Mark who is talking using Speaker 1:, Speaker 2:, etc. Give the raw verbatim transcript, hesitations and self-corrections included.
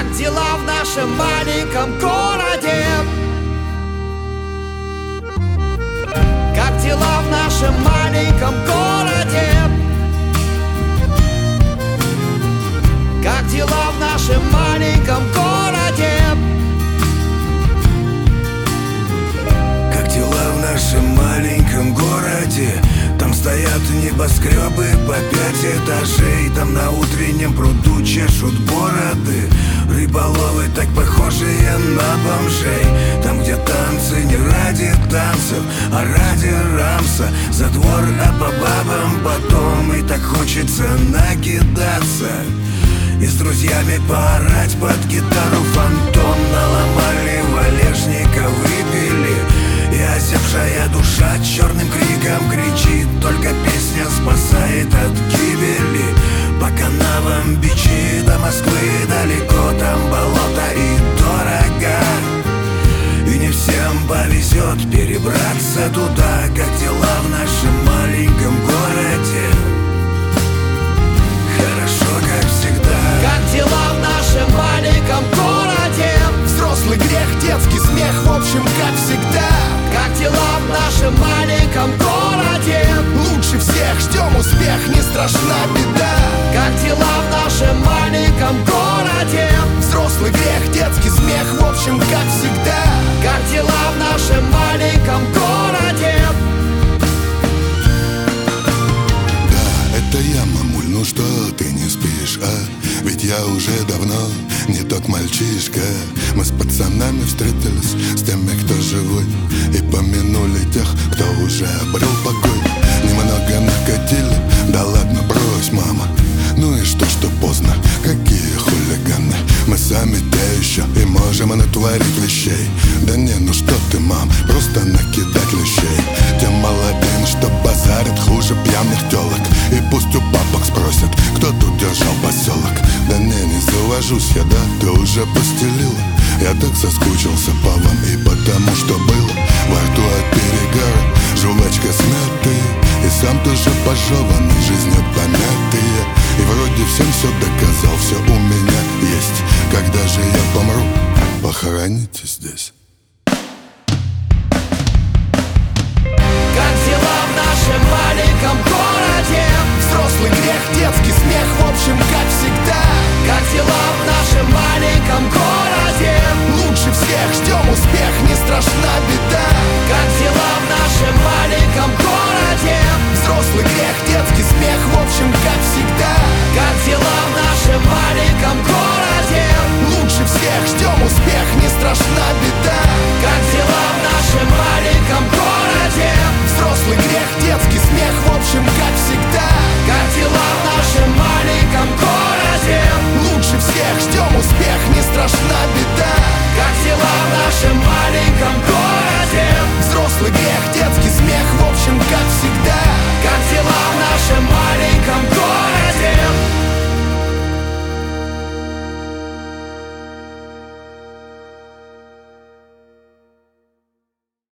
Speaker 1: Как дела в нашем маленьком городе? Как дела в нашем маленьком городе? Как дела в нашем маленьком городе?
Speaker 2: Как дела в нашем маленьком городе? Там стоят небоскребы по пять этажей. Там на утреннем пруду чешут бороды рыболовы, так похожие на бомжей. Там, где танцы не ради танцев, а ради рамса. За двор, а по бабам потом. И так хочется накидаться и с друзьями поорать под гитару фантом. Наломали валежника, выпили, и озябшая душа черным криком кричит. Только песня спасает от гибели. По канавам бичи до Москвы далеко. Там болото и дорого, и не всем повезет перебраться туда. Как дела в нашем маленьком городе? Хорошо, как всегда.
Speaker 1: Как дела в нашем маленьком городе?
Speaker 3: Взрослый грех, детский смех, в общем, как всегда.
Speaker 1: Как дела в нашем маленьком городе?
Speaker 3: Лучше всех ждем успех, не страшна беда.
Speaker 1: Как дела в нашем маленьком городе?
Speaker 3: Взрослый грех, детский смех, в общем, как всегда.
Speaker 1: Как дела в нашем маленьком городе?
Speaker 4: Да, это я, мамуль, ну что ты не спишь, а? Ведь я уже давно не тот мальчишка. Мы с пацанами встретились, с теми, кто живой, и помянули тех, кто уже обрел покой. Немного накатили, да ладно, брось, мама. Ну и что, что поздно, какие хулиганы. Мы сами те еще и можем натворить вещей. Да не, ну что ты, мам, просто накидать лещей. Тем молодым, что базарят хуже пьяных телок. И пусть у папок спросят, кто тут держал поселок. Да не, не завожусь я, да, ты уже постелила. Я так соскучился по вам и потому, что было. Во рту от перегара, жвачка смятая, и сам тоже пожеванный, жизнью помятые. И вроде всем все доказал, все у меня есть. Когда же я помру, похороните здесь.
Speaker 1: Как дела в